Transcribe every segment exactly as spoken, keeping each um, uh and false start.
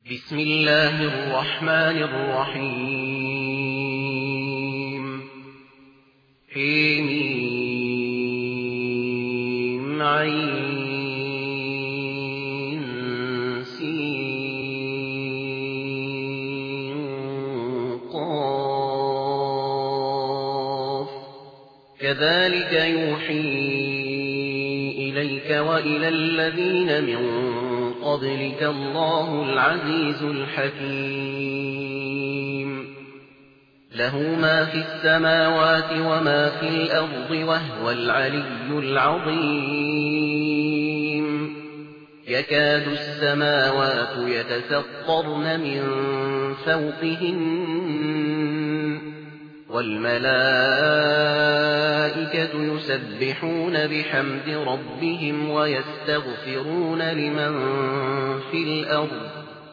بسم الله الرحمن الرحيم حميم عين سين قاف كذلك يوحي إليك وإلى الذين من قبلك الله العزيز الحكيم له ما في السماوات وما في الأرض وهو العلي العظيم يكاد السماوات يتفطرن من فوقهن والملائكة يسبحون بحمد ربهم ويستغفرون لمن في الأرض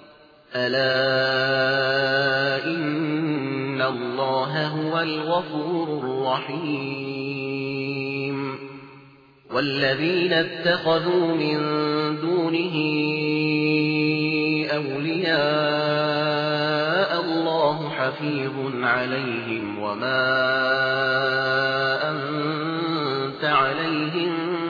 ألا إن الله هو الغفور الرحيم والذين اتخذوا من دونه أولياء الله حفيظ عليهم وما أنت عليهم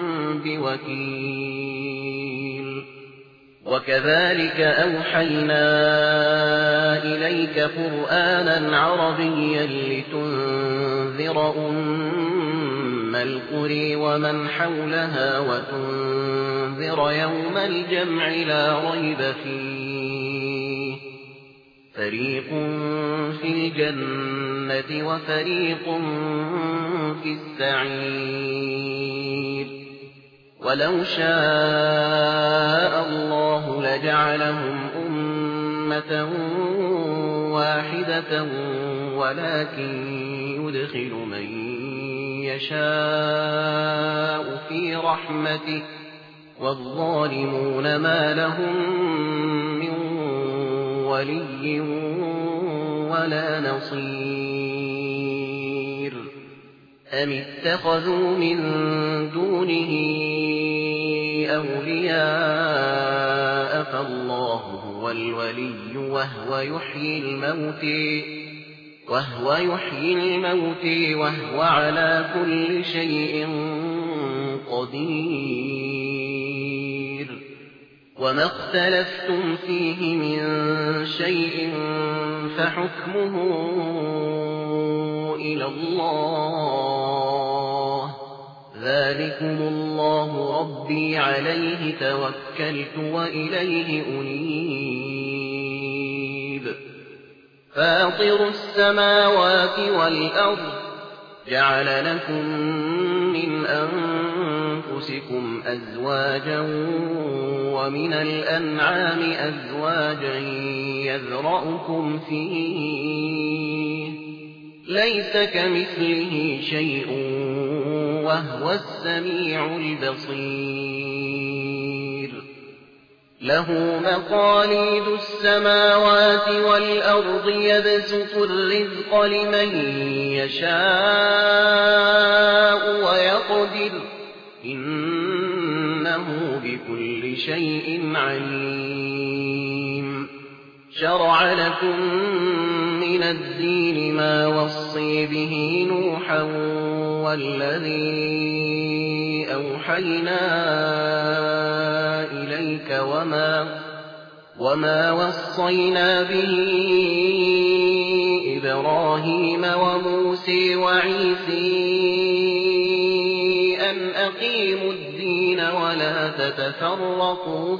بوكيل وكذلك أوحينا إليك قرآنا عربيا لتنذر أم القرى ومن حولها وتنذر يوم الجمع لا ريب فيه فريق في الجنة وفريق في السعير ولو شاء الله لجعلهم أمة واحدة ولكن يدخل من يشاء في رحمته والظالمون ما لهم من ولي ولا نصير أم اتخذوا من دونه أولياء فالله هو الولي وهو يحيي الموتى وهو يحيي الموتى وهو على كل شيء قدير وما اختلفتم فيه من شيء فحكمه إلى الله ذلكم الله ربي عليه توكلت وإليه أنيب فاطر السماوات والأرض جعل لكم من أنفسكم أزواجا ومن الأنعام أزواجا يذرأكم فيه ليس كمثله شيء وهو السميع البصير له مقاليد السماوات والأرض يبسط الرزق لمن يشاء ويقدر إنه بكل شيء عليم شرع لكم من الدين ما وصي به نوحا والذي أوحينا إليك وما, وما وصينا به إبراهيم وموسى وعيسى أن أقيموا الدين ولا تتفرقوا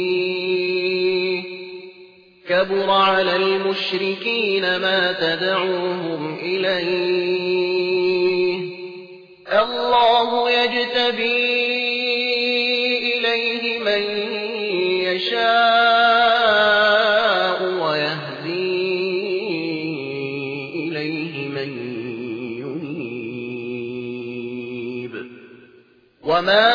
فيه كبر على المشركين ما تدعوهم إليه الله يجتبي إليه من يشاء ويهدي إليه من ينيب وما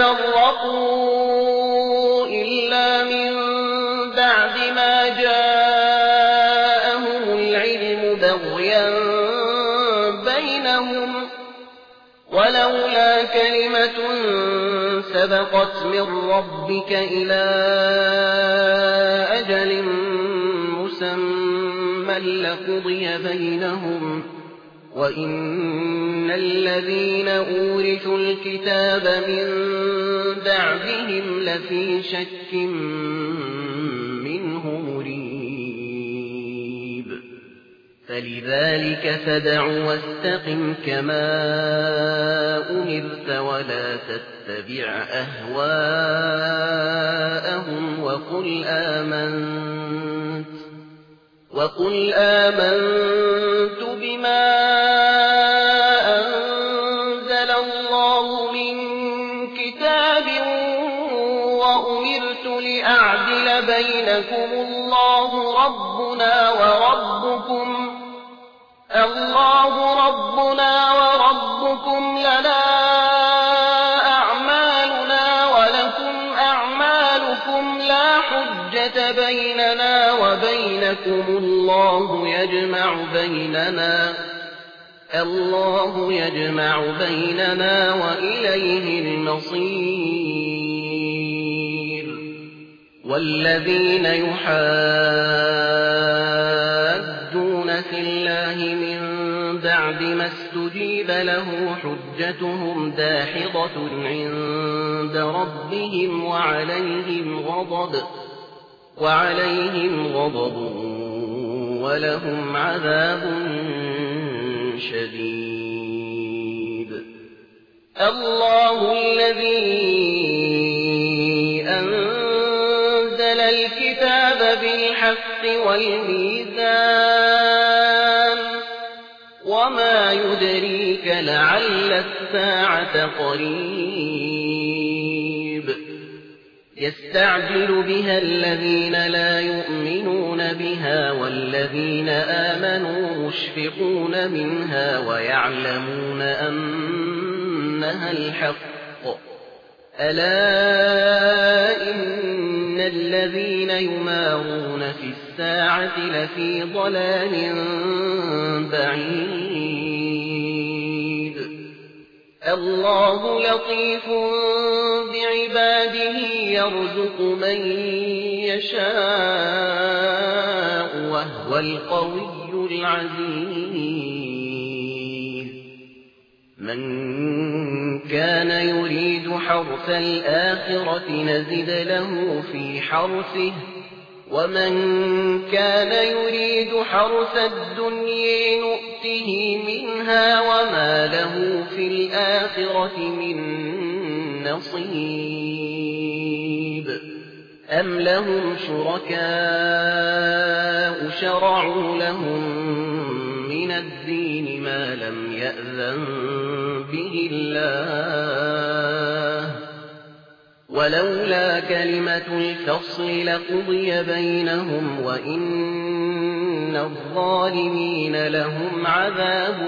تفرقوا إلا من بعد ما جاءهم العلم بغيا بينهم ولولا كلمة سبقت من ربك إلى أجل لقضي بينهم وإن الذين أورثوا الكتاب من بعدهم لفي شك منه مريب فلذلك فادع واستقم كما أمرت ولا تتبع أهواءهم وقل آمنت وقل آمنت بما أنزل الله من كتاب وأمرت لأعدل بينكم الله ربنا وربكم الله ربنا وربكم لنا أعمالنا ولكم أعمالكم لا حجة بيننا وبينكم الله يجمع بيننا الله يجمع بيننا وإليه المصير والذين يحادون في الله من بعد ما استجيب له حجتهم داحضة عند ربهم وعليهم غضب وعليهم غضب ولهم عذاب شديد الله الذي أنزل الكتاب بالحق والميزان وما يدريك لعل الساعة قريب يستعجل بها الذين لا يؤمنون بها والذين آمنوا مشفقون منها ويعلمون أنها الحق ألا إن الذين يمارون في الساعة لفي ضلال بعيد الله لطيف بعباده يرزق من يشاء وهو القوي العزيز من كان يريد حرث الآخرة نزد له في حرثه ومن كان يريد حرث الدنيا نؤته منها وما له في الآخرة من نصيب أم لهم شركاء شرعوا لهم من الدين ما لم يأذن به الله ولولا كلمة الفصل لقضي بينهم وإن الظالمين لهم عذاب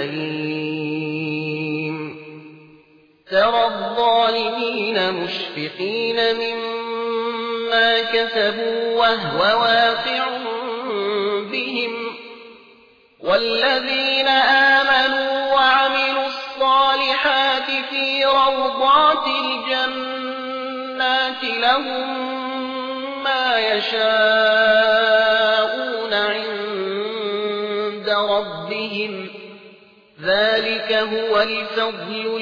أليم ترى الظالمين مشفقين مما كسبوا وهو واقع بهم والذين آمنوا وعملوا الصالحات في روضات الجنات لهم ما يشاءون عند ربهم ذلك هو الفضل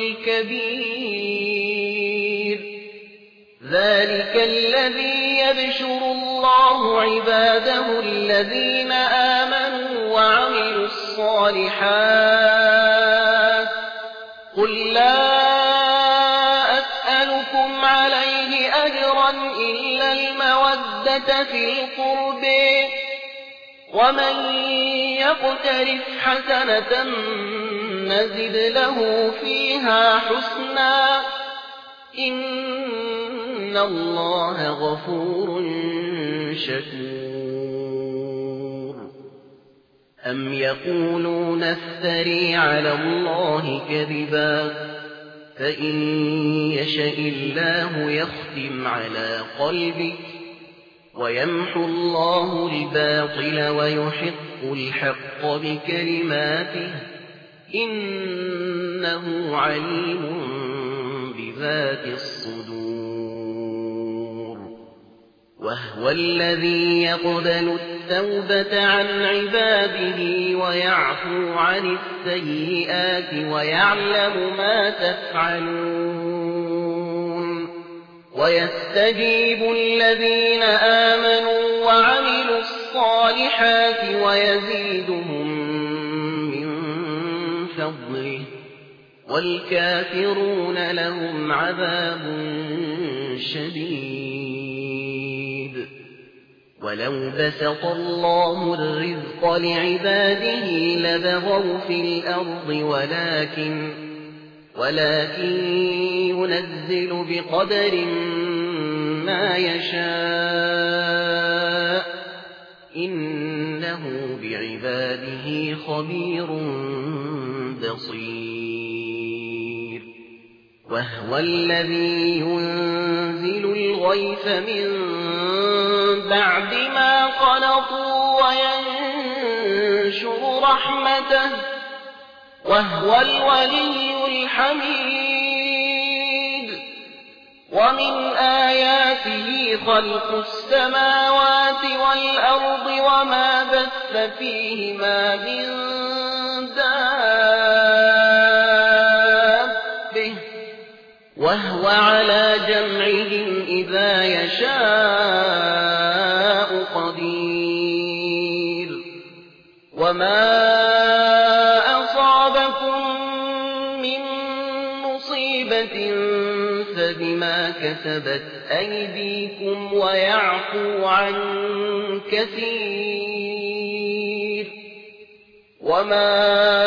الكبير ذلك الذي يبشر الله عباده الذين آمنوا وعملوا الصالحات قل لا أسألكم عليه أجرا إلا المودة في القرب ومن يقترف حسنة نزد له فيها حسنا إن الله غفور شكور أم يقولون افتري على الله كذبا فإن يشاء الله يختم على قلبك ويمحو الله الباطل ويحق الحق بكلماته إنه عليم بذات الصدور وهو الذي يقبل التوبة عن عباده ويعفو عن السيئات ويعلم ما تفعلون ويستجيب الذين آمنوا وعملوا الصالحات ويزيدهم من فضله والكافرون لهم عذاب شديد ولو بسط الله الرزق لعباده لبغوا في الأرض ولكن ولكن ينزل بقدر ما يشاء إنه بعباده خبير بصير وهو الذي ينزل الغيث من بعد ما قنطوا وينشر رحمته وهو الولي الحميد ومن آياته خلق السماوات والأرض وما بث فيهما من دابة وهو على جمعهم إذا يشاء قدير وما فبما كسبت أيديكم ويعفو عن كثير وما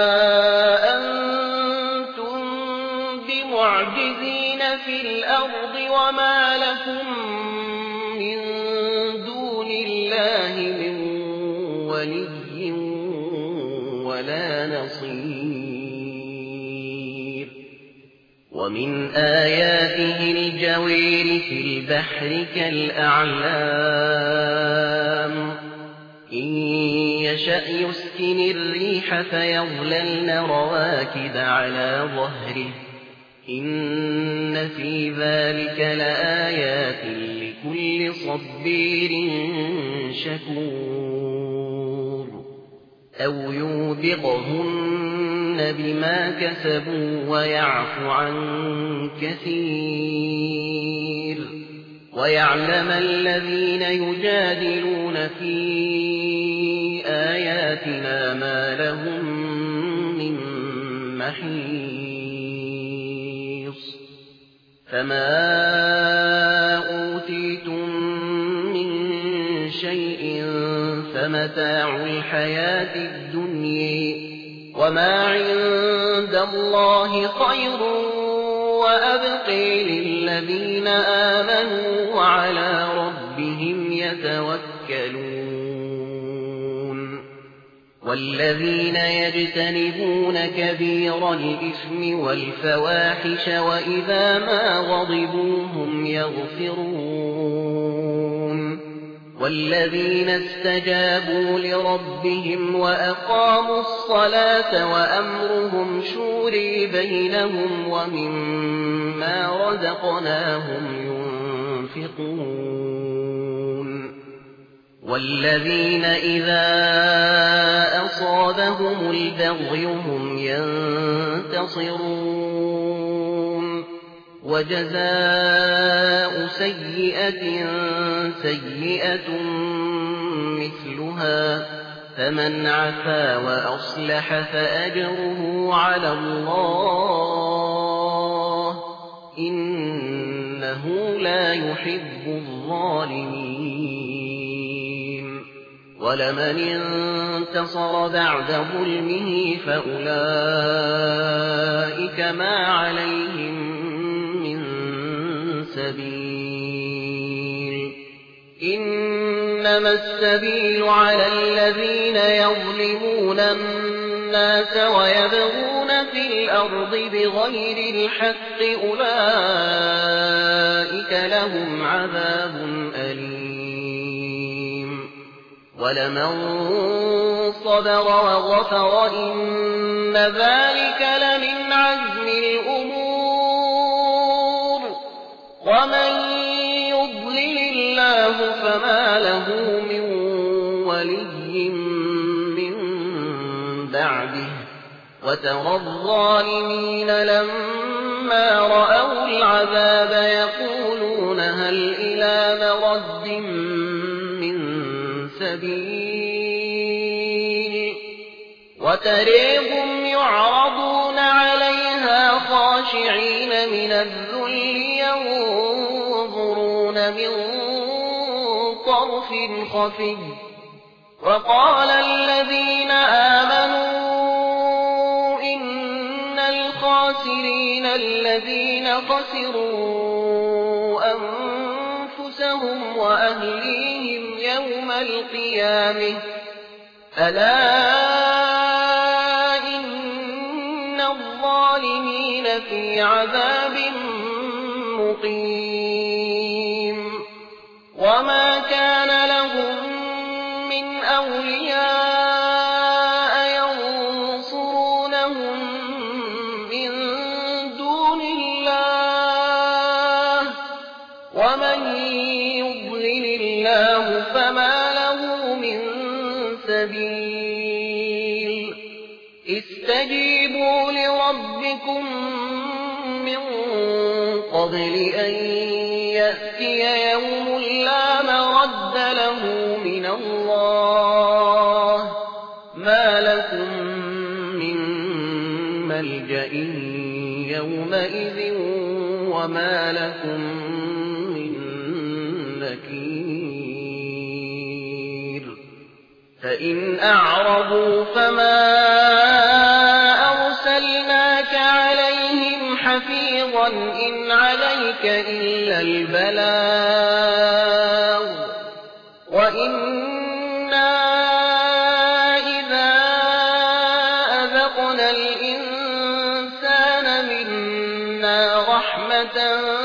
أنتم بمعجزين في الأرض وما لكم من دون الله من ولي ولا نصير ومن آياته الجوير في البحر كالأعلام إن يشأ يسكن الريح فيظللن رواكد على ظهره إن في ذلك لآيات لكل صبير شكور أو يوبقهن بما كسبوا ويعفو عن كثير ويعلم الذين يجادلون في آياتنا ما لهم من محيص فما أوتيتم من شيء فمتاع الحياة الدنيا وما عند الله خير وأبقي للذين آمنوا وعلى ربهم يتوكلون والذين يجتنبون كبير الإثم والفواحش وإذا ما غضبوا هم يغفرون والذين استجابوا لربهم وأقاموا الصلاة وأمرهم شورى بينهم ومما رزقناهم ينفقون والذين إذا أصابهم البغي هم ينتصرون وجزاء سيئة سيئة مثلها فمن عفا وأصلح فأجره على الله إنه لا يحب الظالمين ولمن انتصر بعد ظلمه فأولئك ما عليهم سبيل إنما السبيل على الذين يظلمون الناس ويبغون في الأرض بغير الحق أولئك لهم عذاب أليم ولمن صبر وغفر إن ذلك لمن عزم الأمور ومن يضلل الله فما له من ولي من بعده وترى الظالمين لما رأوا العذاب يقولون هل إلى مرد من سبيل وتريهم يعرضون عليها خاشعين من الذل ينظرون من طرف خفي وقال الذين آمنوا إن الخاسرين الذين خسروا أنفسهم وأهليهم يوم القيامة ألا إن الظالمين في عذاب مقيم وما كان لهم من أولياء ينصرونهم من دون الله ومن يضلل الله فما له من سبيل استجيبوا لربكم من قبل أن يأتي يوم لا مرد له من الله ما لكم من ملجأ يومئذ وما لكم من نكير فإن أعرضوا فما أرسلناك عليهم حفيظا إن عليك إلا البلاغ وإنا إذا أذقنا الإنسان منا رحمة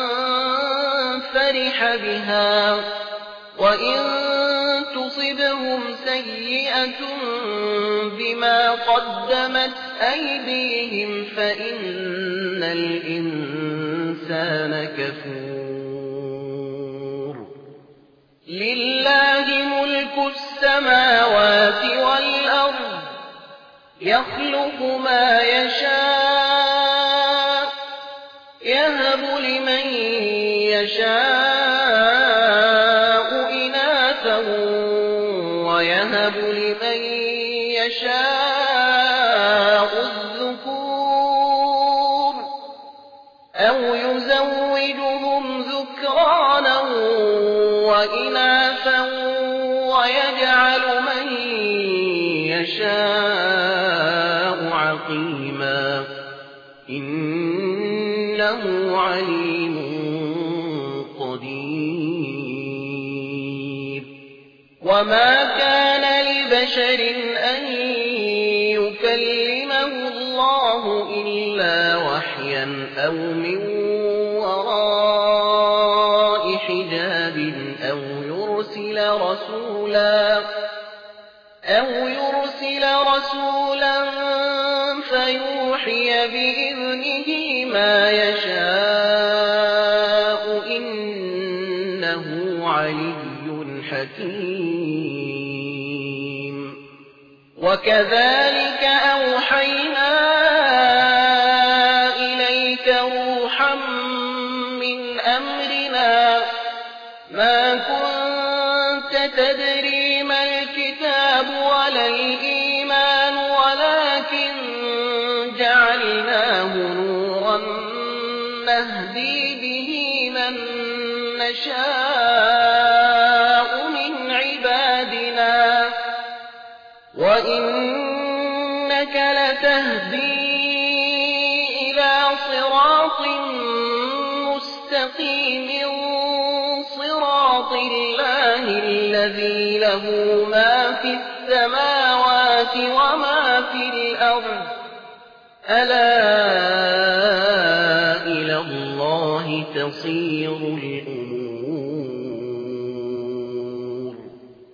فرح بها وإن تصبهم سيئة بما قدمت أيديهم فإن الإنسان كفور لله ملك السماوات والأرض يخلق ما يشاء يهب لمن يشاء إناثا ويهب لمن يشاء الذكور أو يزوجهم ذكرانا وإناثا ويجعل من يشاء عقيما إنه عليم قدير وما كان لبشر أن يكلمه الله إلا وحيا أو من وراء حجاب أو يرسل رسولا أو يرسل رسولا فيوحي بإذنه ما يشاء إنه علي حكيم وكذلك أوحينا إليك روحا من أمرنا ما كنت تدري ما الكتاب ولا الإيمان ولكن جعلناه نورا نهدي به من نشاء من عبادنا وإنك لتهدي إلى صراط مستقيم صراط الله الذي له ما في السماوات وما في الأرض ألا إلى الله تصير الأمور